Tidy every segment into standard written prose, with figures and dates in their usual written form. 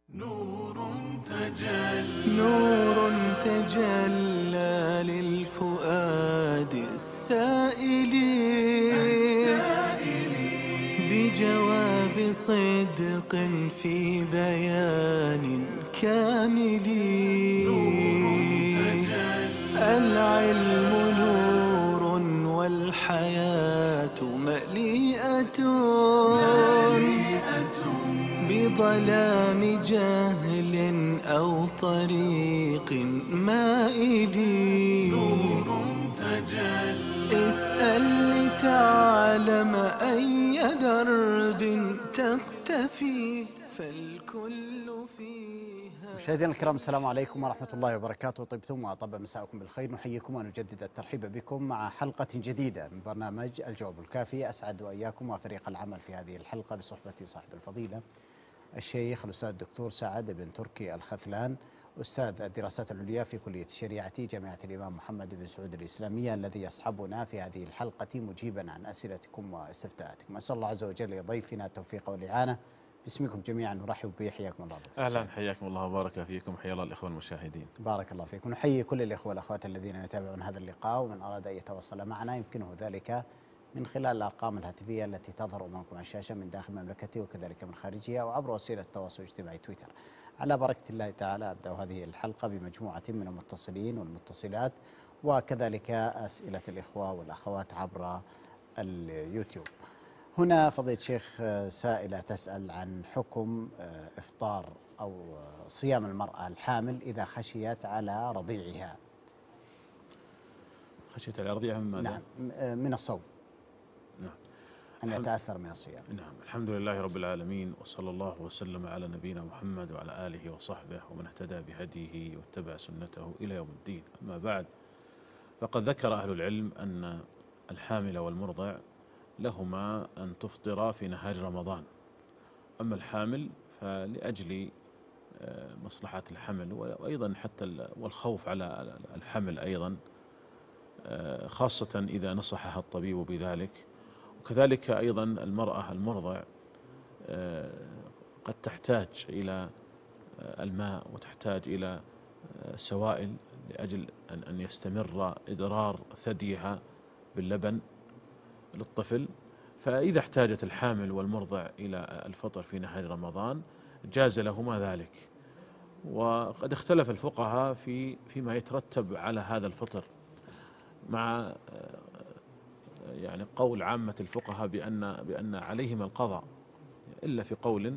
نور تجلى للفؤاد السائل بجواب صدق في بيان كامل. العلم نور والحياة مليئة بظلام جهل أو طريق مائل. اسأل لتعلم أي درب تقتفي فالكل فيها. مشاهدينا الكرام، السلام عليكم ورحمة الله وبركاته. طبتم وطاب مساءكم بالخير. نحييكم ونجدد الترحيب بكم مع حلقة جديدة من برنامج الجواب الكافي. أسعد وإياكم وفريق العمل في هذه الحلقة بصحبة صاحب الفضيلة الشيخ الأستاذ الدكتور سعد بن تركي الخثلان، أستاذ الدراسات العليا في كلية الشريعة جامعة الإمام محمد بن سعود الإسلامية، الذي يصحبنا في هذه الحلقة مجيبا عن أسئلتكم واستفتاءاتكم. أسأل الله عز وجل لضيفنا التوفيق والإعانة. باسمكم جميعا نرحب به. حياكم الله دكتور. أهلا، حياكم الله وبارك فيكم. حيا الله الإخوة المشاهدين. بارك الله فيكم. نحيي كل الإخوة والأخوات الذين يتابعون هذا اللقاء، ومن أراد أن يتواصل معنا يمكنه ذلك من خلال الأرقام الهاتفية التي تظهر أمامكم على الشاشة من داخل مملكته وكذلك من خارجها، أو عبر وسيلة التواصل الاجتماعي تويتر. على بركة الله تعالى أبدأ هذه الحلقة بمجموعة من المتصلين والمتصلات، وكذلك أسئلة الإخوة والأخوات عبر اليوتيوب. هنا فضيلة الشيخ سائلة تسأل عن حكم إفطار أو صيام المرأة الحامل إذا خشيت على رضيعها. خشيت على رضيعها من ماذا؟ نعم، من الصوم. نعم. أن يتأثر من الصيام. نعم، الحمد لله رب العالمين، وصلى الله وسلم على نبينا محمد وعلى آله وصحبه ومن اهتدى بهديه واتبع سنته إلى يوم الدين. أما بعد، فقد ذكر أهل العلم أن الحامل والمرضع لهما أن تفطر في نهار رمضان. أما الحامل فلأجل مصلحة الحمل، وأيضا حتى والخوف على الحمل أيضا، خاصة إذا نصحها الطبيب بذلك. وكذلك أيضا المرأة المرضع قد تحتاج إلى الماء وتحتاج إلى سوائل لأجل أن يستمر إدرار ثديها باللبن للطفل. فإذا احتاجت الحامل والمرضع إلى الفطر في نهار رمضان جاز لهما ذلك. وقد اختلف الفقهاء فيما يترتب على هذا الفطر، مع يعني قول عامة الفقهاء بأن عليهما القضاء، إلا في قول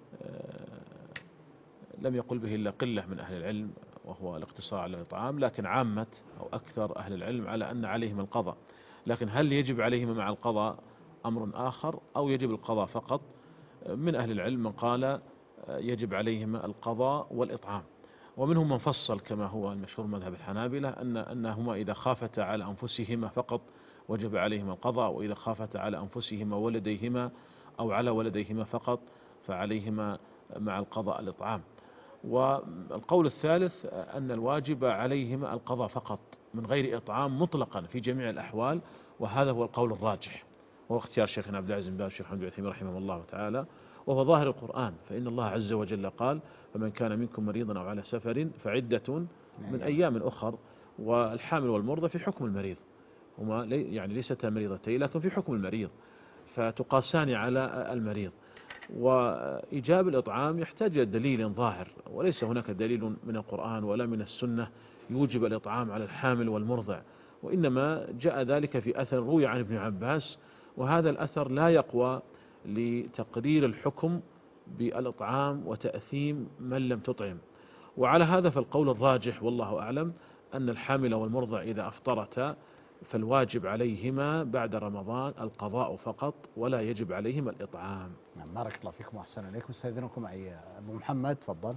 لم يقل به إلا قلة من أهل العلم، وهو الاقتصار على الإطعام. لكن عامة أو أكثر أهل العلم على أن عليهما القضاء. لكن هل يجب عليهما مع القضاء أمر آخر أو يجب القضاء فقط؟ من أهل العلم من قال يجب عليهما القضاء والإطعام، ومنهم من فصل كما هو المشهور مذهب الحنابلة أنهما إذا خافتا على أنفسهما فقط وجب عليهما القضاء، وإذا خافتا على أنفسهما ولديهما أو على ولديهما فقط فعليهما مع القضاء الإطعام. والقول الثالث أن الواجب عليهما القضاء فقط من غير إطعام مطلقا في جميع الأحوال، وهذا هو القول الراجح، وهو اختيار شيخنا عبد العزيز بن باز الشيخ محمد بن عثيمين رحمه الله تعالى، وهو ظاهر القرآن. فإن الله عز وجل قال: فمن كان منكم مريضا أو على سفر فعدة من أيام أخر. والحامل والمرضى في حكم المريض، هما يعني ليستا مريضتين لكن في حكم المريض، فتقاسان على المريض. وإيجاب الإطعام يحتاج إلى دليل ظاهر، وليس هناك دليل من القرآن ولا من السنة يوجب الإطعام على الحامل والمرضع، وإنما جاء ذلك في أثر روي عن ابن عباس، وهذا الأثر لا يقوى لتقرير الحكم بالإطعام وتأثيم من لم تطعم. وعلى هذا فالقول الراجح والله أعلم أن الحامل والمرضع إذا أفطرتا فالواجب عليهما بعد رمضان القضاء فقط، ولا يجب عليهما الإطعام. نعم، بارك الله فيكم وأحسن إليكم. استاذنكم معي أبو محمد، تفضل.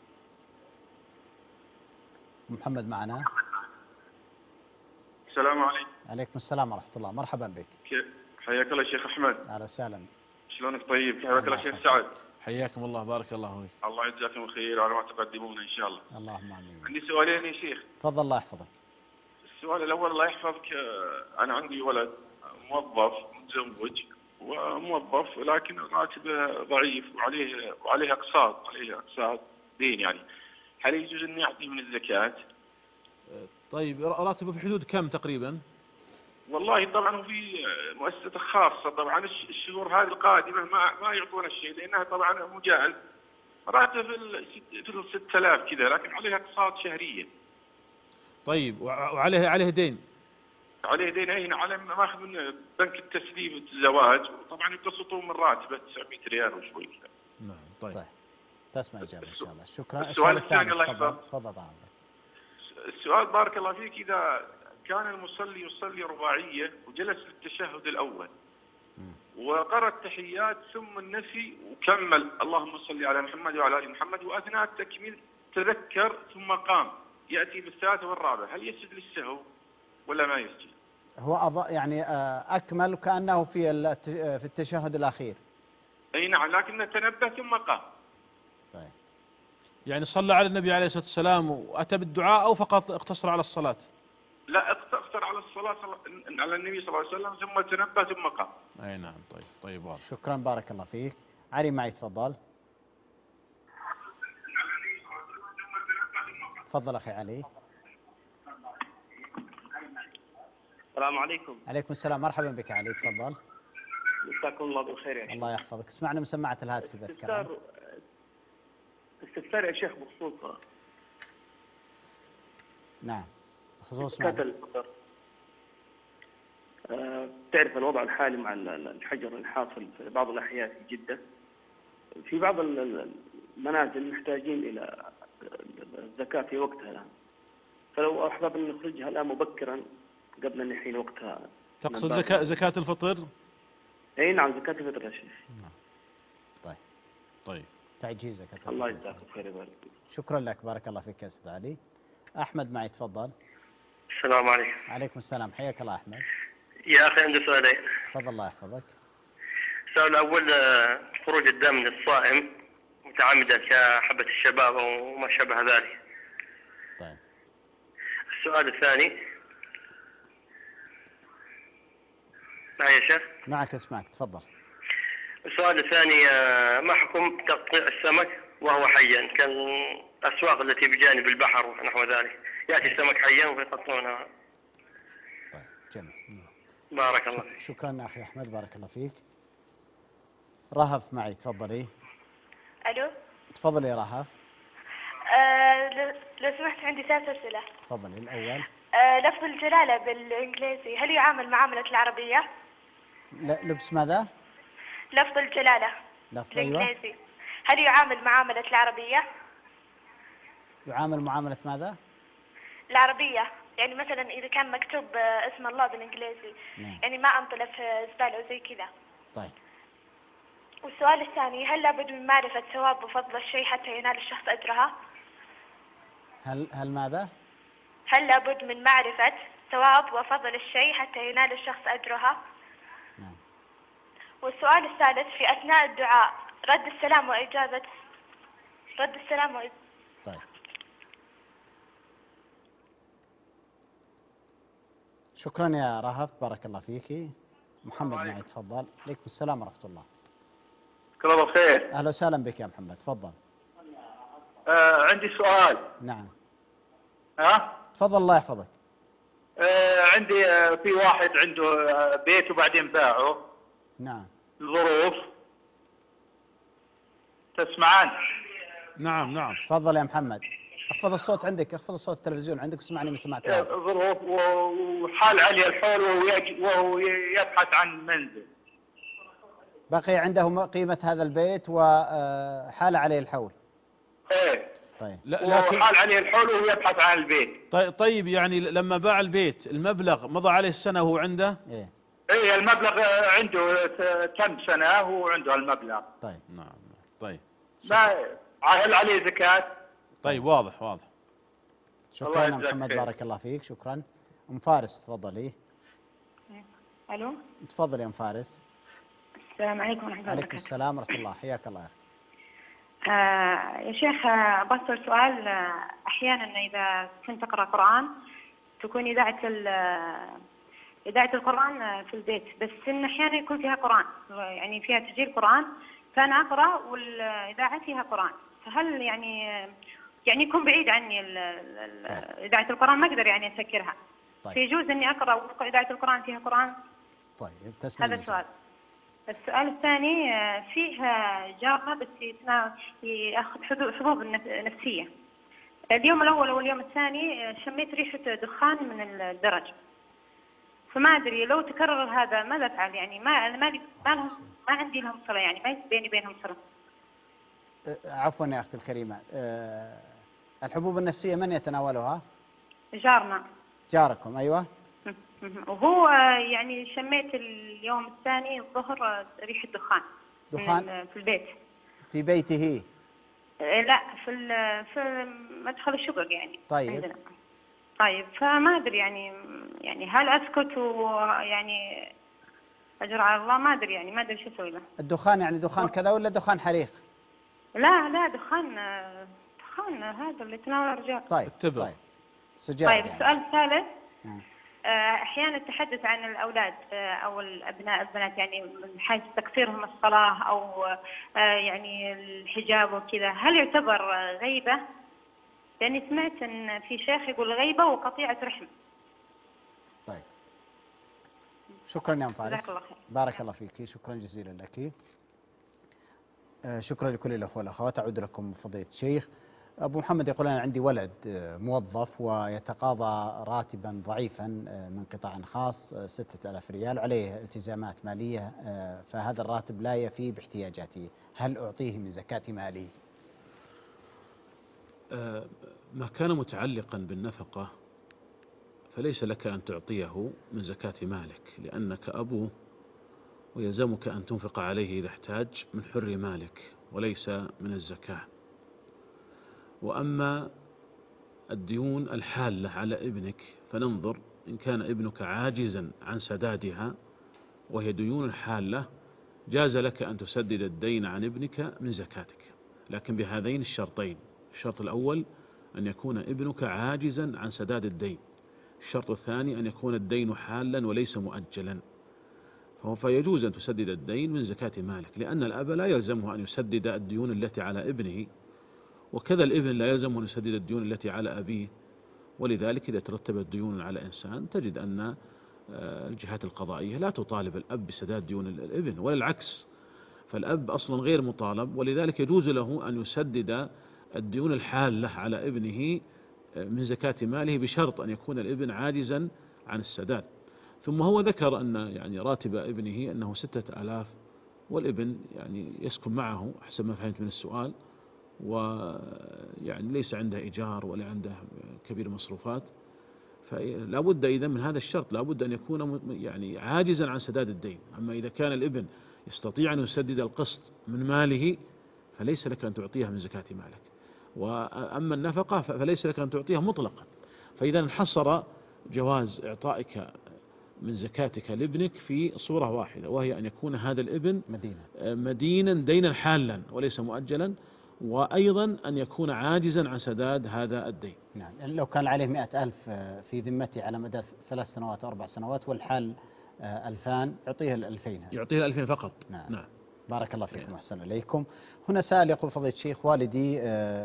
أبو محمد معنا. السلام عليكم. عليكم السلام ورحمة الله، مرحبا بك. حياك الله شيخ أحمد. أهلا وسهلا. شلونك؟ طيب. حياك الله شيخ سعد. حياكم الله، بارك الله فيك. الله يجزاكم الخير على ما تقدمون إن شاء الله. اللهم آمين. عندي سؤالين يا شيخ. تفضل، الله يحفظك. السؤال الأول الله يحفظك، أنا عندي ولد موظف متزوج وموظف لكن راتبه ضعيف وعليه أقساط دين يعني. هل يجوز أن يعطي من الزكاة؟ طيب راتبه في حدود كم تقريبا؟ والله طبعا في مؤسسة خاصة طبعا الشهور هذه القادمة ما يعطون الشيء لأنها طبعا مجال راتب في ال 6000 كذا، لكن عليها أقساط شهرية. طيب وعليه دين؟ عليه دين هنا على ماخذ من بنك التسليم الزواج، وطبعا يقسطون من راتبه 900 ريال وشوي كذا. نعم. طيب تسمع الإجابة إن شاء الله. شكرا. السؤال الثاني الله يحفظك. تفضل طبعا. السؤال بارك الله فيك، إذا كان المصلي يصلي رباعية وجلس للتشهد الأول وقرأ التحيات ثم النفي وكمل اللهم صل على محمد وعلى آل محمد، وأثناء التكميل تذكر ثم قام يأتي بالثالثة والرابعة، هل يسجد للسهو ولا ما يسجد؟ هو يعني أكمل كأنه في التشهد الأخير. أي نعم، لكنه تنبه ثم قام. طيب. يعني صلى على النبي عليه الصلاة والسلام وأتى بالدعاء أو فقط اقتصر على الصلاة؟ لا، اقتصر على الصلاة على النبي صلى الله عليه وسلم ثم تنبه ثم قام. أي نعم. طيب واضح. شكرا بارك الله فيك. علي معي تفضل. تفضل أخي علي. السلام عليكم. عليكم السلام، مرحبا بك علي، تفضل. مساكم الله بالخير يا شيخ. الله يحفظك. اسمعنا من سماعة الهاتف إذا تكرم. استفسار يا شيخ بخصوص نعم بخصوص زكاة الفطر. تعرف الوضع الحالي مع الحجر الحاصل في بعض الأحياء في جدة، في بعض المنازل محتاجين إلى الزكاة في وقتها الآن، فلو أحببنا أن نخرجها الآن مبكرا قبل أن يحين وقتها. تقصد زكاة الفطر؟ أي نعم، زكاة الفطر يا شيخ. طيب تعجيز زكاة الفطر. الله يجزاك خير ويبارك. شكرا لك بارك الله فيك يا أستاذ علي. أحمد معي تفضل. السلام عليكم. عليكم السلام، حياك الله أحمد. يا أخي عندي سؤالين. تفضل الله يحفظك. السؤال الأول، خروج الدم للصائم متعمدا كحبة الشباب أو ما شابه ذلك. طيب. السؤال الثاني، معي يا شيخ؟ معك اسمعك تفضل. السؤال الثاني، ما حكم تقطيع السمك وهو حيا كالأسواق التي بجانب البحر ونحو ذلك، يأتي السمك حيا ويقطعونه. طيب جميل. بارك الله فيك. شكرا أخي أحمد بارك الله فيك. رهف معي تفضلي. ألو. تفضلي يا رهف. لو سمحت عندي 3 أسئلة. تفضلي. الأول، لفظ الجلالة بالإنجليزي هل يعامل معاملة العربية؟ لبس ماذا؟ لفظ الجلالة بالإنجليزي أيوة. هل يعامل معاملة العربية؟ يعامل معاملة ماذا؟ العربية، يعني مثلا إذا كان مكتوب اسم الله بالإنجليزي نعم. يعني ما أنطله في زبالة وزي كذا. طيب. والسؤال الثاني، هل لابد من معرفة ثواب وفضل الشيء حتى ينال الشخص أجرها؟ هل ماذا؟ هل لابد من معرفة ثواب وفضل الشيء حتى ينال الشخص أجرها؟ نعم. والسؤال الثالث، في أثناء الدعاء رد السلام وإجابة طيب. شكرا يا رهف بارك الله فيك. محمد معي تفضل. عليكم السلام ورحمة الله. الله بخير. أهلا وسهلا بك يا محمد تفضل. عندي سؤال. نعم. تفضل الله يحفظك. عندي في واحد عنده بيت وبعدين باعه. نعم. ظروف. تسمعان؟ نعم. تفضل يا محمد. اخفض الصوت عندك، اخفض الصوت التلفزيون عندك واسمعني من سماعة الهاتف. ظروف وحال عليه الحول وهو يبحث عن منزل. بقي عنده قيمة هذا البيت وحال عليه الحول. ايه. طيب. لكن حال عليه الحول وهو يبحث عن البيت. طيب يعني لما باع البيت المبلغ مضى عليه السنة وهو عنده؟ ايه المبلغ عنده كم سنة وهو عنده المبلغ. طيب. نعم. طيب. هل عليه زكاة؟ طيب واضح. شكرا يا محمد بارك الله فيك. شكرا. أم فارس تفضلي. ألو. تفضلي يا أم فارس. السلام عليكم ورحمة الله وبركاته. عليكم السلام ورحمة الله، حياك الله يا أختي. يا شيخ بسأل سؤال. أحيانا إذا كنت أقرأ قرآن تكون إذاعة إذاعة القرآن في البيت، بس إن أحيانا يكون فيها قرآن، يعني فيها تسجيل قرآن، فأنا أقرأ والإذاعة فيها قرآن، فهل يعني يكون بعيد عني إذاعة القرآن، ما أقدر يعني أسكرها. طيب. فيجوز إني أقرأ وفق إذاعة القرآن فيها قرآن؟ طيب تسمع. هذا السؤال. السؤال الثاني، فيه جارنا بس ياخذ حبوب نفسية. اليوم الأول واليوم الثاني شميت ريحة دخان من الدرج، فما أدري لو تكرر هذا ماذا أفعل؟ يعني ما عندي لهم صلة، يعني ما بيني بينهم صلة. عفوا يا أختي الكريمة، الحبوب النفسية من يتناولها؟ جارنا. جاركم، أيوة. وهو يعني شميت اليوم الثاني الظهر ريحة دخان في البيت. في بيته؟ لا، في مدخل الشقق يعني. طيب عندنا. طيب فما أدري يعني هل أسكت ويعني أجر على الله؟ ما أدري يعني، ما أدري شو أسوي له. الدخان يعني دخان كذا ولا دخان حريق؟ لا دخان هذا اللي يتناول الرجال. طيب اتبع. سجارة. طيب يعني. السؤال الثالث، أحيانا التحدث عن الأولاد أو الأبناء البنات، يعني من حيث تقصيرهم الصلاة أو يعني الحجاب وكذا، هل يعتبر غيبة؟ لأني سمعت أن في شيخ يقول غيبة وقطيعة رحم. طيب شكرا يا أم فارس. جزاك الله خير. بارك الله فيك، شكرا جزيلا لك. شكرا لكل الأخوة والأخوات. أعود لكم فضيلة الشيخ. أبو محمد يقول أنا عندي ولد موظف ويتقاضى راتبا ضعيفا من قطاع خاص 6000 ريال، عليه التزامات مالية، فهذا الراتب لا يفي باحتياجاته، هل أعطيه من زكاة مالي؟ ما كان متعلقا بالنفقة فليس لك أن تعطيه من زكاة مالك، لأنك أبوه ويلزمك أن تنفق عليه إذا احتاج من حر مالك وليس من الزكاة. وأما الديون الحالة على ابنك فننظر إن كان ابنك عاجزا عن سدادها وهي ديون الحالة جاز لك أن تسدد الدين عن ابنك من زكاتك، لكن بهذين الشرطين: الشرط الأول أن يكون ابنك عاجزا عن سداد الدين، الشرط الثاني أن يكون الدين حالا وليس مؤجلا، فيجوز أن تسدد الدين من زكاة مالك، لأن الأب لا يلزمه أن يسدد الديون التي على ابنه، وكذا الابن لا يلزمه أن يسدد الديون التي على أبيه. ولذلك إذا ترتبت ديون على إنسان تجد أن الجهات القضائية لا تطالب الأب بسداد ديون الابن ولا العكس، فالأب أصلا غير مطالب، ولذلك يجوز له أن يسدد الديون الحالة على ابنه من زكاة ماله بشرط أن يكون الابن عاجزا عن السداد. ثم هو ذكر أن يعني راتب ابنه أنه 6000، والابن يعني يسكن معه حسب ما فهمت من السؤال، ويعني ليس عنده إيجار ولا عنده كبير مصروفات، فلا بد إذا من هذا الشرط، لا بد أن يكون يعني عاجزا عن سداد الدين. أما إذا كان الابن يستطيع أن يسدد القسط من ماله فليس لك أن تعطيها من زكاة مالك، وأما النفقة فليس لك أن تعطيها مطلقا. فإذا انحصر جواز إعطائك من زكاتك لابنك في صورة واحدة، وهي أن يكون هذا الابن مدينا دينا حالا وليس مؤجلا، وأيضا أن يكون عاجزا عن سداد هذا الدين. نعم، لو كان عليه 100,000 في ذمته على مدى 3 سنوات أو 4 سنوات والحال 2000 يعطيه 2000، يعطيه 2000 فقط. نعم. بارك الله فيكم وأحسن إليكم. هنا سائل يقول فضيلة الشيخ والدي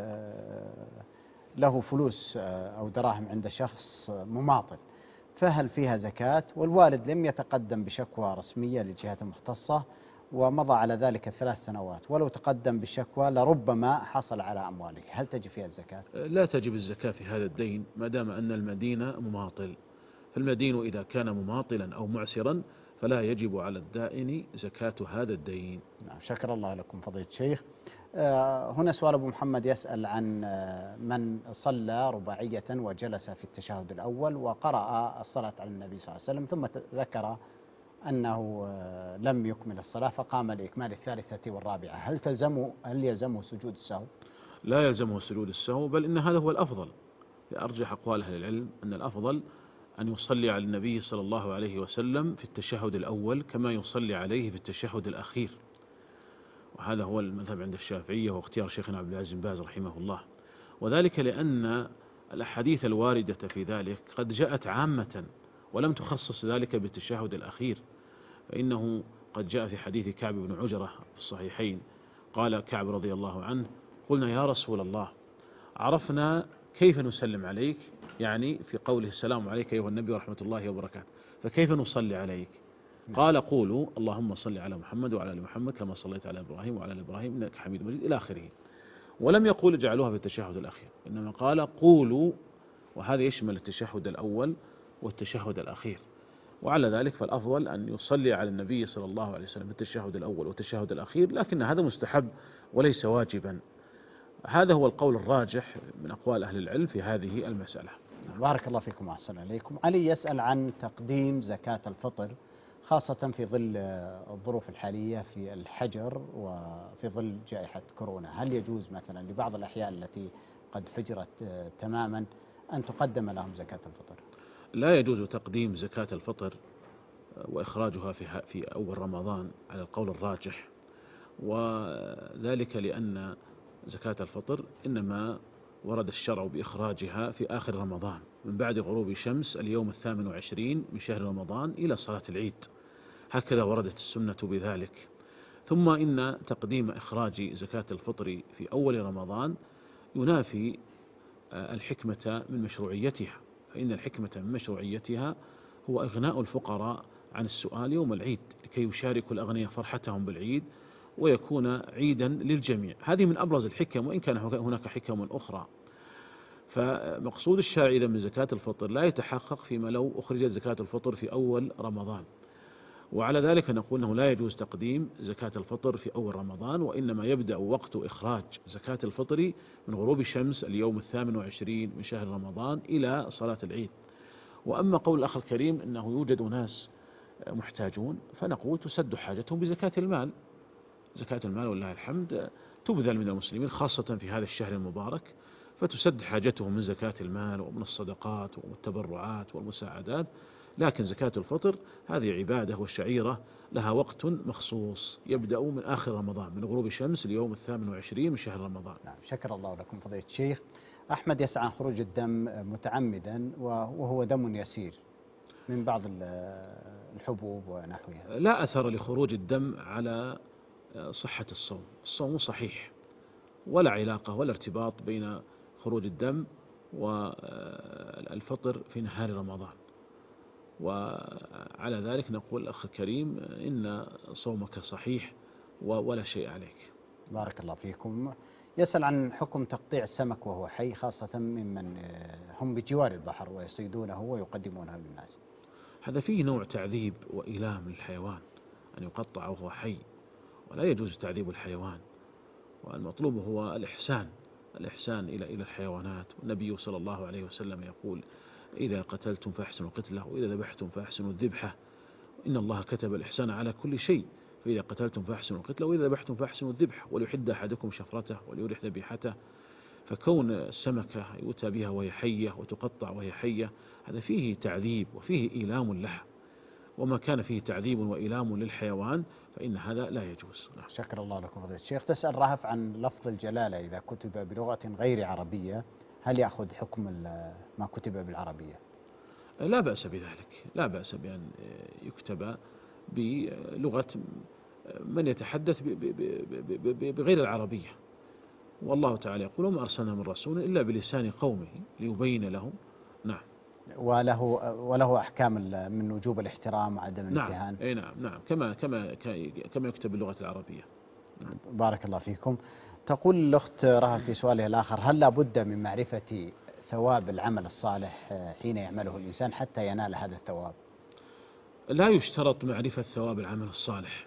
له فلوس أو دراهم عند شخص مماطل، فهل فيها زكاة؟ والوالد لم يتقدم بشكوى رسمية للجهات المختصة ومضى على ذلك 3 سنوات، ولو تقدم بالشكوى لربما حصل على أمواله، هل تجب فيها الزكاة؟ لا تجب الزكاة في هذا الدين ما دام أن المدين مماطل، فالمدين إذا كان مماطلا أو معسرا فلا يجب على الدائن زكاة هذا الدين. نعم، شكر الله لكم فضيلة الشيخ. هنا سؤال أبو محمد يسأل عن من صلى رباعية وجلس في التشهد الأول وقرأ الصلاة على النبي صلى الله عليه وسلم، ثم ذكر أنه لم يكمل الصلاة فقام لإكمال الثالثة والرابعة، هل يلزمه سجود السهو؟ لا يلزمه سجود السهو، بل إن هذا هو الأفضل. لأرجح أقوال أهل العلم أن الأفضل أن يصلي على النبي صلى الله عليه وسلم في التشهد الأول كما يصلي عليه في التشهد الأخير، وهذا هو المذهب عند الشافعية واختيار شيخنا عبد العزيز بن باز رحمه الله، وذلك لأن الأحاديث الواردة في ذلك قد جاءت عامة ولم تخصص ذلك بالتشهد الأخير، فإنه قد جاء في حديث كعب بن عجرة في الصحيحين قال كعب رضي الله عنه: قلنا يا رسول الله عرفنا كيف نسلم عليك، يعني في قوله السلام عليك أيها النبي ورحمة الله وبركاته، فكيف نصلي عليك؟ قال: قولوا اللهم صل على محمد وعلى آل محمد كما صليت على إبراهيم وعلى آل إبراهيم إنك حميد مجيد إلى آخره. ولم يقول اجعلوها في التشهد الأخير، إنما قال قولوا، وهذا يشمل التشهد الأول والتشهد الأخير. وعلى ذلك فالأفضل أن يصلي على النبي صلى الله عليه وسلم في التشهد الأول والتشهد الأخير، لكن هذا مستحب وليس واجبا. هذا هو القول الراجح من أقوال أهل العلم في هذه المسألة. بارك الله فيكم وأحسن إليكم. علي يسأل عن تقديم زكاة الفطر خاصة في ظل الظروف الحالية في الحجر وفي ظل جائحة كورونا، هل يجوز مثلا لبعض الأحياء التي قد حجرت تماما أن تقدم لهم زكاة الفطر؟ لا يجوز تقديم زكاة الفطر وإخراجها في أول رمضان على القول الراجح، وذلك لأن زكاة الفطر إنما ورد الشرع بإخراجها في آخر رمضان من بعد غروب شمس اليوم 28 من شهر رمضان إلى صلاة العيد، هكذا وردت السنة بذلك. ثم إن تقديم إخراج زكاة الفطر في أول رمضان ينافي الحكمة من مشروعيتها، فإن الحكمة من مشروعيتها هو إغناء الفقراء عن السؤال يوم العيد لكي يشاركوا الأغنياء فرحتهم بالعيد ويكون عيدا للجميع. هذه من أبرز الحكم، وإن كان هناك حكم أخرى. فمقصود الشارع إذا من زكاة الفطر لا يتحقق فيما لو أخرجت زكاة الفطر في أول رمضان، وعلى ذلك نقول أنه لا يجوز تقديم زكاة الفطر في أول رمضان، وإنما يبدأ وقت إخراج زكاة الفطر من غروب الشمس اليوم 28 من شهر رمضان إلى صلاة العيد. وأما قول الأخ الكريم أنه يوجد ناس محتاجون، فنقول تسد حاجتهم بزكاة المال. زكاة المال والله الحمد تبذل من المسلمين خاصة في هذا الشهر المبارك، فتسد حاجتهم من زكاة المال ومن الصدقات والتبرعات والمساعدات. لكن زكاة الفطر هذه عبادة وشعيرة لها وقت مخصوص يبدأ من آخر رمضان من غروب الشمس اليوم 28 من شهر رمضان. نعم، شكر الله لكم فضيلة الشيخ. أحمد يسعى عن خروج الدم متعمدا وهو دم يسير من بعض الحبوب ونحوها، لا أثر لخروج الدم على صحة الصوم، الصوم صحيح، ولا علاقة ولا ارتباط بين خروج الدم والفطر في نهار رمضان. وعلى ذلك نقول الأخ الكريم إن صومك صحيح ولا شيء عليك. بارك الله فيكم. يسأل عن حكم تقطيع السمك وهو حي خاصة ممن هم بجوار البحر ويصيدونه ويقدمونه للناس. هذا فيه نوع تعذيب وإيلام للحيوان أن يقطع وهو حي، ولا يجوز تعذيب الحيوان، والمطلوب هو الإحسان إلى الحيوانات. والنبي صلى الله عليه وسلم يقول: إذا قتلتم فأحسنوا القتلة، وإذا ذبحتم فأحسنوا الذبحة، إن الله كتب الإحسان على كل شيء، فإذا قتلتم فأحسنوا القتلة وإذا ذبحتم فأحسنوا الذبحة، وليحد أحدكم شفرته وليرح ذبيحته. فكون السمكة يؤتى بها وهي حية وتقطع وهي حية هذا فيه تعذيب وفيه إيلام لها، وما كان فيه تعذيب وإيلام للحيوان فإن هذا لا يجوز. شكر الله لكم فضيلة الشيخ. تسأل رهف عن لفظ الجلالة إذا كتب بلغة غير عربية هل يأخذ حكم ما كتب بالعربية؟ لا بأس بذلك، لا بأس بأن يكتب بلغة من يتحدث بغير العربية، والله تعالى يقول: وما أرسلنا من رسول إلا بلسان قومه ليبين لهم. نعم. وله أحكام من وجوب الاحترام وعدم الامتهان. نعم. نعم كما يكتب باللغة العربية. نعم. بارك الله فيكم. تقول الأخت رهف في سؤالها الآخر: هل لا بد من معرفة ثواب العمل الصالح حين يعمله الإنسان حتى ينال هذا الثواب؟ لا يشترط معرفة ثواب العمل الصالح،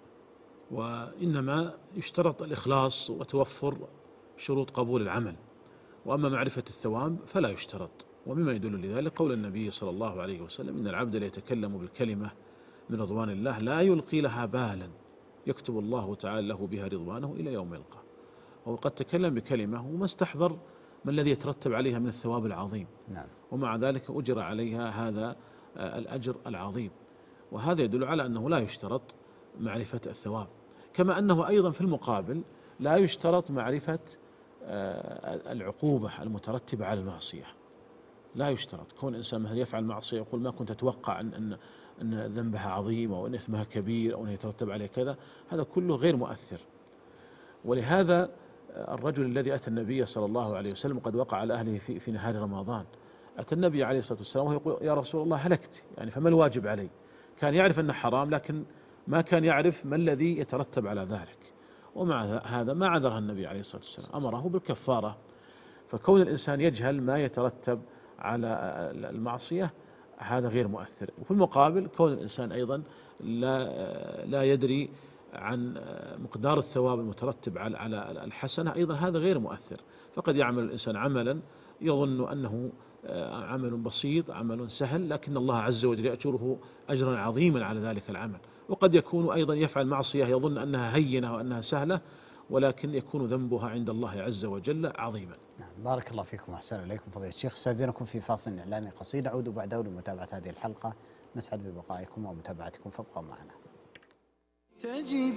وإنما يشترط الإخلاص وتوفر شروط قبول العمل. وأما معرفة الثواب فلا يشترط. ومما يدل لذلك قول النبي صلى الله عليه وسلم: إن العبد ليتكلم بالكلمة من رضوان الله لا يلقي لها بالا يكتب الله تعالى له بها رضوانه إلى يوم يلقاه. وهو قد تكلم بكلمة وما استحضر ما الذي يترتب عليها من الثواب العظيم. نعم. ومع ذلك أجر عليها هذا الأجر العظيم. وهذا يدل على أنه لا يشترط معرفة الثواب، كما أنه أيضا في المقابل لا يشترط معرفة العقوبة المترتبة على المعصية. لا يشترط. كون الإنسان مثلا يفعل معصية يقول ما كنت أتوقع أن ذنبها عظيم أو أن إثمها كبير أو أن يترتب عليه كذا، هذا كله غير مؤثر. ولهذا الرجل الذي أتى النبي صلى الله عليه وسلم قد وقع على أهله في نهار رمضان، أتى النبي عليه الصلاة والسلام وهو يقول يا رسول الله هلكت، يعني فما الواجب علي؟ كان يعرف أنه حرام لكن ما كان يعرف ما الذي يترتب على ذلك، ومع هذا ما عذرها النبي عليه الصلاة والسلام، أمره بالكفارة. فكون الإنسان يجهل ما يترتب على المعصية هذا غير مؤثر. وفي المقابل كون الإنسان أيضا لا يدري عن مقدار الثواب المترتب على الحسنة أيضا هذا غير مؤثر. فقد يعمل الإنسان عملا يظن أنه عمل بسيط عمل سهل، لكن الله عز وجل يأجره أجرا عظيما على ذلك العمل. وقد يكون أيضا يفعل معصية يظن أنها هينة وأنها سهلة، ولكن يكون ذنبها عند الله عز وجل عظيما. نعم، بارك الله فيكم وأحسن إليكم فضيلة الشيخ. استأذنكم في فاصل إعلاني قصير، نعود بعده لمتابعة هذه الحلقة. نسعد ببقائكم ومتابعتكم، فابقوا معنا. تجد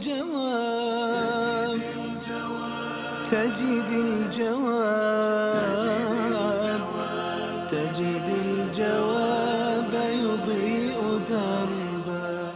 الجواب تجد الجواب تجد الجواب يضيء دربا.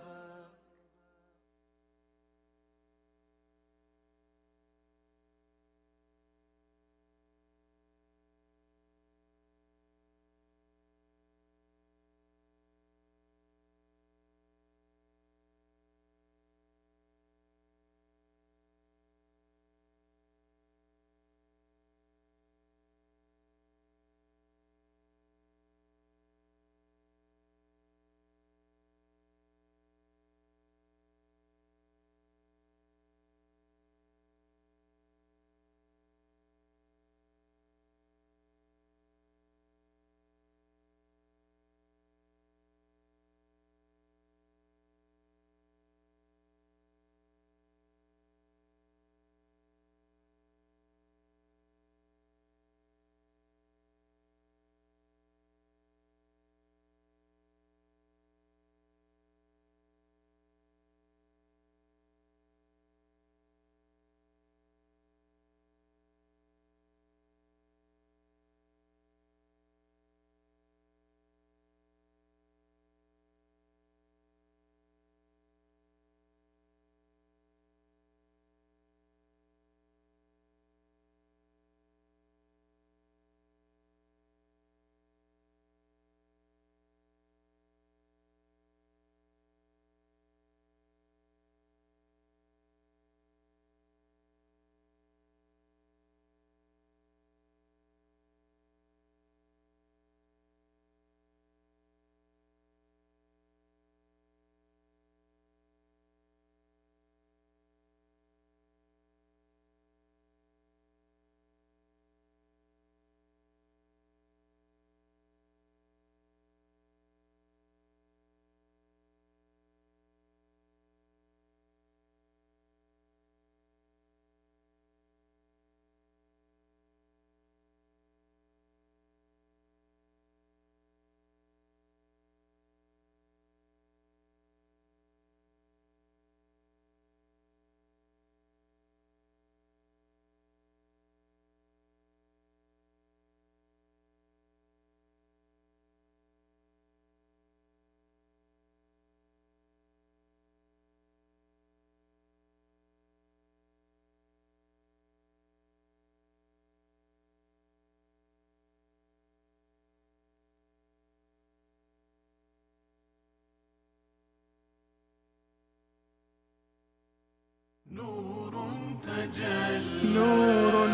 نور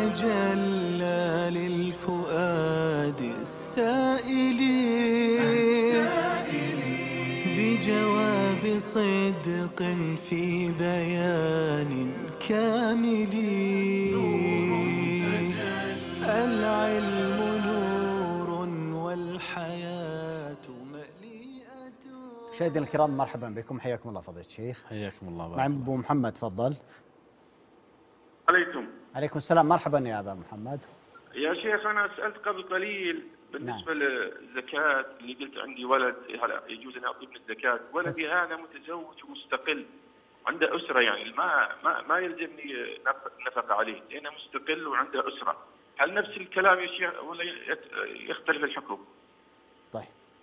تجلى للفؤاد السائل بجواب صدق في بيان كامل. العلم نور والحياة مليئة. مشاهدينا الكرام، مرحبا بكم، حياكم الله فضيلة الشيخ. حياكم الله. مع أبو محمد، تفضل. عليكم السلام، مرحبا يا أبا محمد. يا شيخ أنا سألت قبل قليل بالنسبة للزكاة اللي قلت عندي ولد هلا يجوز أن أعطيه من الزكاة. ولدي هذا متزوج ومستقل، عنده أسرة، يعني ما يلزمني نفقة عليه لأنه مستقل وعنده أسرة. هل نفس الكلام يا شيخ ولا يختلف الحكم؟ طيب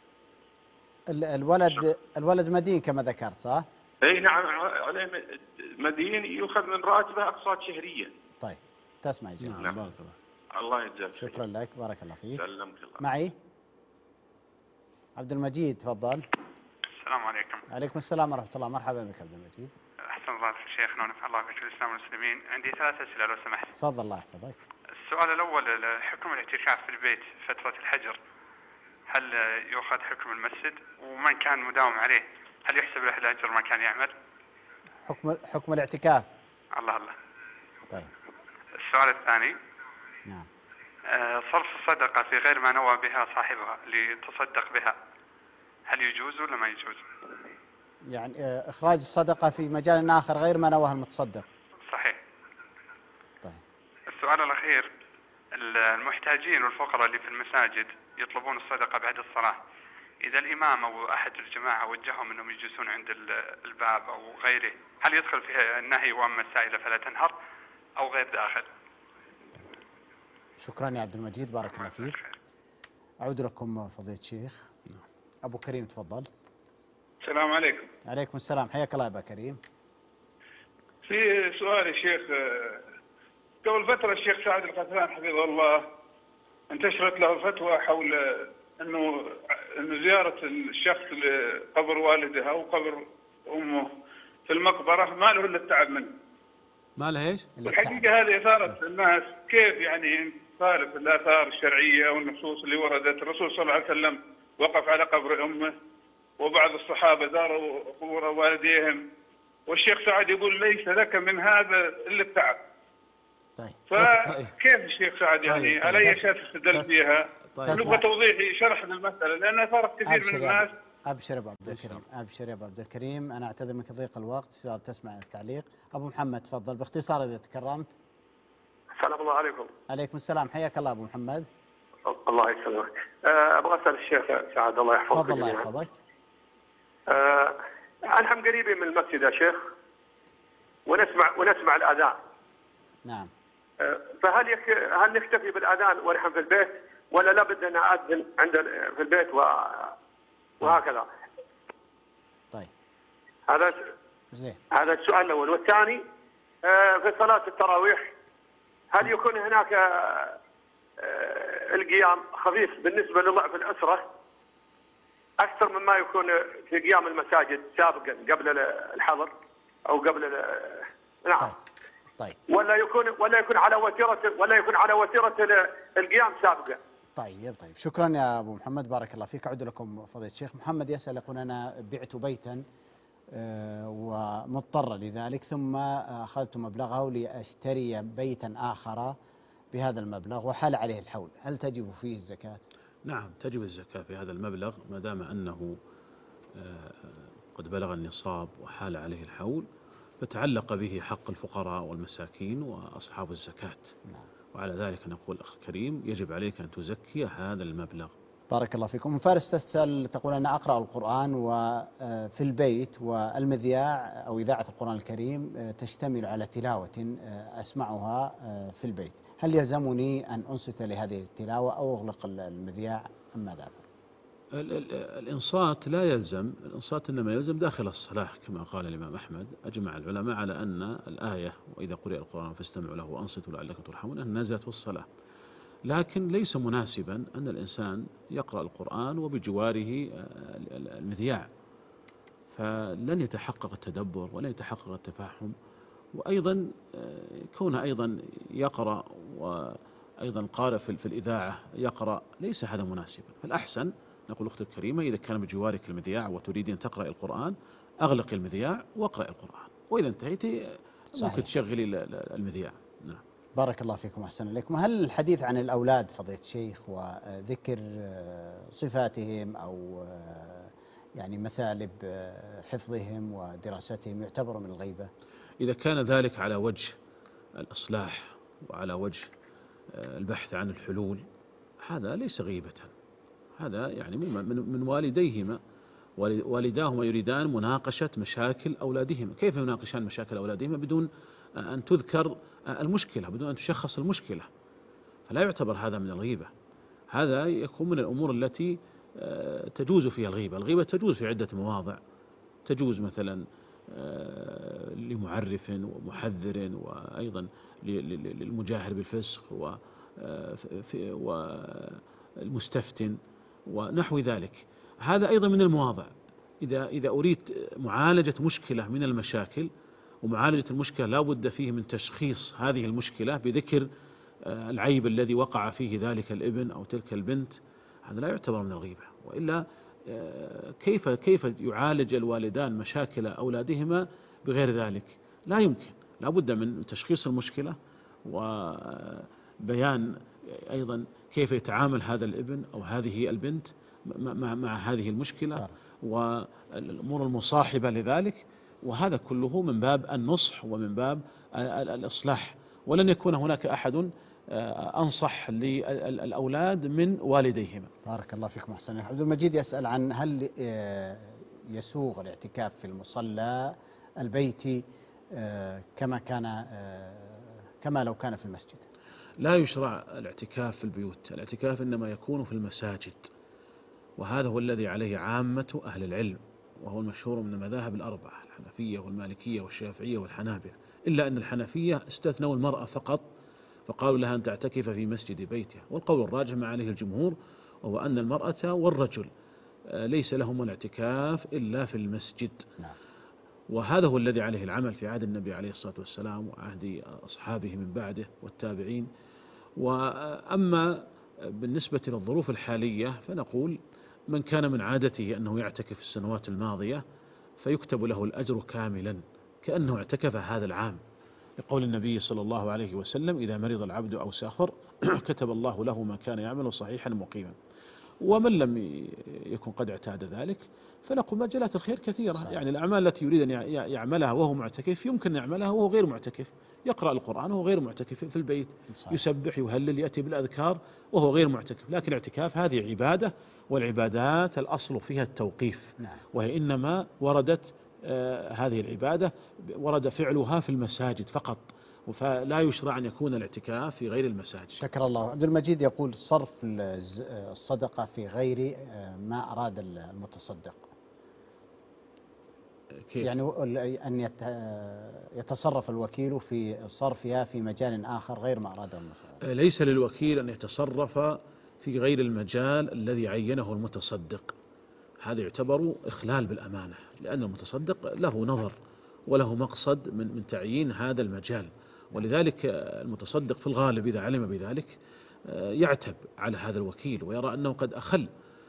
الولد مدين كما ذكرت صح؟ اي نعم، عليه مدين يؤخذ من راتبه اقساط شهريه. طيب تسمع إجابة. نعم بارك الله. الله يجزاك. شكرا لك، بارك الله فيك. سلمك الله. معي عبد المجيد، تفضل. السلام عليكم. عليكم السلام ورحمة الله، مرحبا بك عبد المجيد. أحسن الله في شيخنا ونفع الله بك الإسلام والمسلمين. عندي 3 أسئلة لو سمحت. تفضل الله يحفظك. السؤال الأول، حكم الاعتكاف في البيت فترة الحجر، هل يؤخذ حكم المسجد؟ ومن كان مداوم عليه هل يحسب له الأجر ما كان يعمل؟ حكم الاعتكاف. الله. طيب. السؤال الثاني. نعم. صرف الصدقة في غير ما نوى بها صاحبها ليتصدق بها، هل يجوز ولا ما يجوز؟ يعني إخراج الصدقة في مجال آخر غير ما نواه المتصدق. صحيح. طيب. السؤال الأخير، المحتاجين والفقراء اللي في المساجد يطلبون الصدقة بعد الصلاة، إذا الإمام أو أحد الجماعة وجههم أنهم يجلسون عند الباب أو غيره، هل يدخل فيها النهي وأما السائلة فلا تنهر أو غير داخل؟ شكرا يا عبد المجيد، بارك الله فيك. أعود لكم فضيلة الشيخ. أبو كريم تفضل. السلام عليكم. عليكم السلام، حياك الله يا أبا كريم. في سؤال يا شيخ، قبل فترة الشيخ سعد القتلان حفظه الله انتشرت له فتوى حول انه زيارة الشخص لقبر والده او قبر امه في المقبرة ما له الا التعب منه. ما له ايش؟ الحقيقة هذه اثارت الناس كيف يعني خالف الاثار الشرعية والنصوص اللي وردت. الرسول صلى الله عليه وسلم وقف على قبر امه، وبعض الصحابة زاروا قبور والديهم، والشيخ سعد يقول ليس لك من هذا الا التعب. طيب. فكيف الشيخ سعد يعني على اي اساس استدل فيها؟ نبغى توضيح شرح للمسألة لأنها صارت كثير من الناس. أبشر يا أبو عبد الكريم، أبشر يا أبو عبد الكريم، أنا أعتذر منك ضيق الوقت، صار تسمع التعليق. أبو محمد تفضل باختصار إذا تكرمت. السلام الله عليكم. عليكم السلام، حياك الله أبو محمد. الله يسلمك. أبغى أسأل الشيخ سعد الله يحفظك. تفضل الله يحفظك. نحن قريبين من المسجد يا شيخ، ونسمع الأذان. نعم. فهل هل نكتفي بالأذان ونحن في البيت، ولا لابد أن نأذن عندنا في البيت وهكذا؟ طيب. هذا السؤال الأول. والثاني، في صلاة التراويح هل يكون هناك القيام خفيف بالنسبة لضعف الأسرة أكثر مما يكون في قيام المساجد سابقا قبل الحظر أو قبل نعم. طيب. ولا يكون على وتيرة القيام سابقا. طيب شكرا يا أبو محمد، بارك الله فيك. أعود لكم فضيلة الشيخ. محمد يسأل يقول أنا بعت بيتا ومضطر لذلك، ثم أخذت مبلغه لأشتري بيتا آخر بهذا المبلغ وحال عليه الحول، هل تجب فيه الزكاة؟ نعم تجب الزكاة في هذا المبلغ ما دام أنه قد بلغ النصاب وحال عليه الحول، فتعلق به حق الفقراء والمساكين وأصحاب الزكاة. نعم. وعلى ذلك نقول أخ الكريم يجب عليك أن تزكي هذا المبلغ. بارك الله فيكم. فارس تسأل تقول أنا أقرأ القرآن وفي البيت، والمذياع أو إذاعة القرآن الكريم تشتمل على تلاوة أسمعها في البيت، هل يلزمني أن أنصت لهذه التلاوة أو أغلق المذياع أم ماذا؟ الإنصات لا يلزم، الإنصات إنما يلزم داخل الصلاة كما قال الإمام أحمد. أجمع العلماء على أن الآية وإذا قرئ القرآن فاستمعوا له وأنصتوا لعلكم ترحمون أن نزلت في الصلاة، لكن ليس مناسبا أن الإنسان يقرأ القرآن وبجواره المذياع، فلن يتحقق التدبر ولن يتحقق التفاهم، وأيضا كونه أيضا يقرأ وأيضا قارئ في الإذاعة يقرأ ليس هذا مناسبا. فالأحسن نقول أختي الكريمة إذا كان بجوارك المذياع وتريد أن تقرأ القرآن أغلق المذياع واقرأ القرآن، وإذا انتهيت ممكن تشغلي المذياع. نعم. بارك الله فيكم، أحسن إليكم. هل الحديث عن الأولاد فضيلة الشيخ وذكر صفاتهم أو يعني مثالب حفظهم ودراستهم يعتبر من الغيبة؟ إذا كان ذلك على وجه الإصلاح وعلى وجه البحث عن الحلول هذا ليس غيبة، هذا يعني من والديهما، والداهما يريدان مناقشة مشاكل أولادهما. كيف يناقشان مشاكل أولادهما بدون أن تذكر المشكلة، بدون أن تشخص المشكلة؟ فلا يعتبر هذا من الغيبة. هذا يكون من الأمور التي تجوز فيها الغيبة. الغيبة تجوز في عدة مواضع، تجوز مثلا لمعرف ومحذر، وأيضا للمجاهر بالفسق والمستفتن ونحو ذلك. هذا أيضا من المواضع. إذا أريد معالجة مشكلة من المشاكل، ومعالجة المشكلة لا بد فيه من تشخيص هذه المشكلة بذكر العيب الذي وقع فيه ذلك الابن أو تلك البنت، هذا لا يعتبر من الغيبة. وإلا كيف يعالج الوالدان مشاكل أولادهما بغير ذلك؟ لا يمكن. لا بد من تشخيص المشكلة، وبيان أيضا كيف يتعامل هذا الابن أو هذه البنت مع هذه المشكلة والأمور المصاحبة لذلك. وهذا كله من باب النصح ومن باب الإصلاح، ولن يكون هناك أحد أنصح للأولاد من والديهما. بارك الله فيكم. أحسن. عبد المجيد يسأل عن هل يسوغ الاعتكاف في المصلى البيتي كما لو كان في المسجد؟ لا يشرع الاعتكاف في البيوت، الاعتكاف إنما يكون في المساجد، وهذا هو الذي عليه عامة أهل العلم، وهو المشهور من المذاهب الأربعة، الحنفية والمالكية والشافعية والحنابلة، إلا أن الحنفية استثنوا المرأة فقط، فقالوا لها أن تعتكف في مسجد بيتها. والقول الراجح ما عليه الجمهور وهو أن المرأة والرجل ليس لهما الاعتكاف إلا في المسجد. وهذا هو الذي عليه العمل في عهد النبي عليه الصلاة والسلام وعهد أصحابه من بعده والتابعين. وأما بالنسبة للظروف الحالية فنقول من كان من عادته أنه يعتكف في السنوات الماضية فيكتب له الأجر كاملا كأنه اعتكف هذا العام، لقول النبي صلى الله عليه وسلم: إذا مرض العبد أو سافر كتب الله له ما كان يعمل صحيحا مقيما. ومن لم يكن قد اعتاد ذلك فنقول مجالات الخير كثيرة. صحيح. يعني الأعمال التي يريد أن يعملها وهو معتكف يمكن يعملها وهو غير معتكف، يقرأ القرآن وهو غير معتكف في البيت. صحيح. يسبح يهلل يأتي بالأذكار وهو غير معتكف. لكن الاعتكاف هذه عبادة، والعبادات الأصل فيها التوقيف. نعم. وهي إنما وردت هذه العبادة ورد فعلها في المساجد فقط، فلا يشرع أن يكون الاعتكاف في غير المساجد. شكر الله. عبد المجيد يقول: صرف الصدقة في غير ما أراد المتصدق، كيف؟ يعني أن يتصرف الوكيل في صرفها في مجال آخر غير ما أراده المتصدق. ليس للوكيل أن يتصرف في غير المجال الذي عينه المتصدق، هذا يعتبر إخلال بالأمانة، لأن المتصدق له نظر وله مقصد من تعيين هذا المجال، ولذلك المتصدق في الغالب إذا علم بذلك يعتب على هذا الوكيل ويرى أنه قد أخل.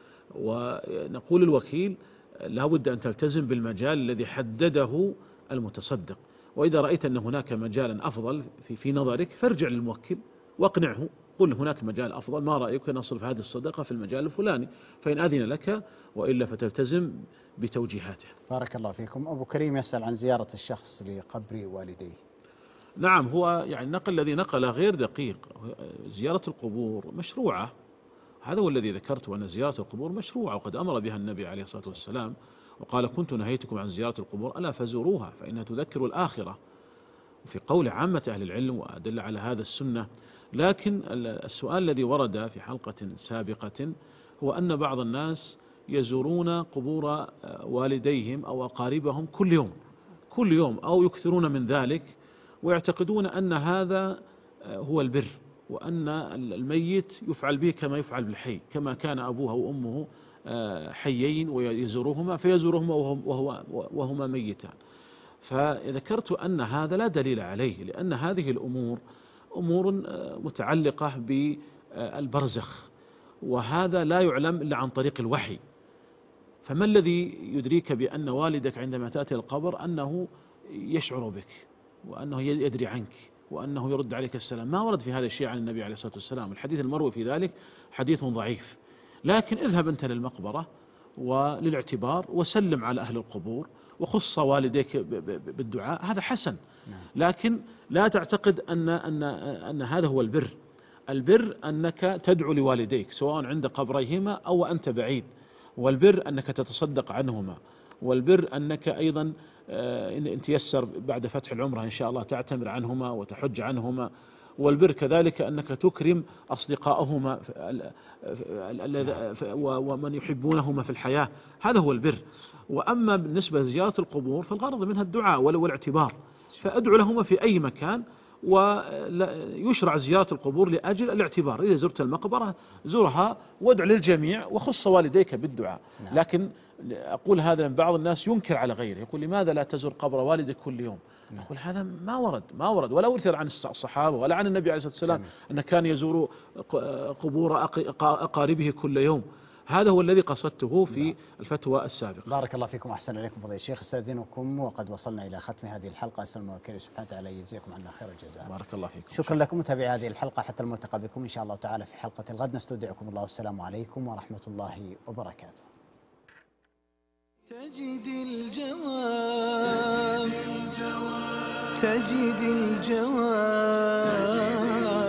ونقول الوكيل لا بد أن تلتزم بالمجال الذي حدده المتصدق، وإذا رأيت أن هناك مجالا أفضل في نظرك فارجع للموكل واقنعه، قل هناك مجال أفضل، ما رأيك نصرف هذه الصدقة في المجال الفلاني، فإن أذن لك، وإلا فتلتزم بتوجيهاته. بارك الله فيكم. أبو كريم يسأل عن زيارة الشخص لقبر والديه. نعم، هو يعني النقل الذي نقله غير دقيق. زيارة القبور مشروعة، هذا هو الذي ذكرته، أن زيارة القبور مشروعة وقد أمر بها النبي عليه الصلاة والسلام، وقال: كنت نهيتكم عن زيارة القبور ألا فزوروها فإنها تذكر الآخرة. وفي قول عامة أهل العلم وأدل على هذا السنة. لكن السؤال الذي ورد في حلقة سابقة هو أن بعض الناس يزورون قبور والديهم أو أقاربهم كل يوم أو يكثرون من ذلك، ويعتقدون أن هذا هو البر، وأن الميت يفعل به كما يفعل بالحي، كما كان أبوه وأمه حيين ويزورهما فيزورهما وهما ميتان. فذكرت أن هذا لا دليل عليه، لأن هذه الأمور أمور متعلقة بالبرزخ، وهذا لا يعلم إلا عن طريق الوحي. فما الذي يدريك بأن والدك عندما تأتي القبر أنه يشعر بك وأنه يدري عنك وأنه يرد عليك السلام؟ ما ورد في هذا الشيء عن النبي عليه الصلاة والسلام. الحديث المروي في ذلك حديث ضعيف. لكن اذهب أنت للمقبرة وللاعتبار وسلم على أهل القبور وخص والديك بالدعاء، هذا حسن. لكن لا تعتقد أن هذا هو البر. البر أنك تدعو لوالديك سواء عند قبريهما أو أنت بعيد، والبر أنك تتصدق عنهما، والبر أنك أيضا إن تيسر بعد فتح العمرة إن شاء الله تعتمر عنهما وتحج عنهما، والبر كذلك أنك تكرم أصدقائهما ومن يحبونهما في الحياة، هذا هو البر. وأما بالنسبة لزيارة القبور فالغرض منها الدعاء والاعتبار، فأدعو لهما في أي مكان، ويشرع زيارة القبور لأجل الاعتبار. إذا زرت المقبرة زورها وادع للجميع وخص والديك بالدعاء. لكن أقول هذا من بعض الناس ينكر على غيره، يقول لماذا لا تزور قبر والدك كل يوم؟ أقول هذا ما ورد ولا ورد عن الصحابة ولا عن النبي عليه الصلاة والسلام أنه كان يزور قبور أقاربه كل يوم. هذا هو الذي قصدته في الفتوى السابقة. بارك الله فيكم وأحسن إليكم فضيلة الشيخ. استأذنكم وقد وصلنا إلى ختم هذه الحلقة، أسأل الله الكريم سبحانه وتعالى يجزيكم عنا خير الجزاء. بارك الله فيكم. شكرا لكم متابعي هذه الحلقة، حتى الملتقى بكم إن شاء الله تعالى في حلقة الغد. نستودعكم الله والسلام عليكم ورحمة الله وبركاته. تجد الجواب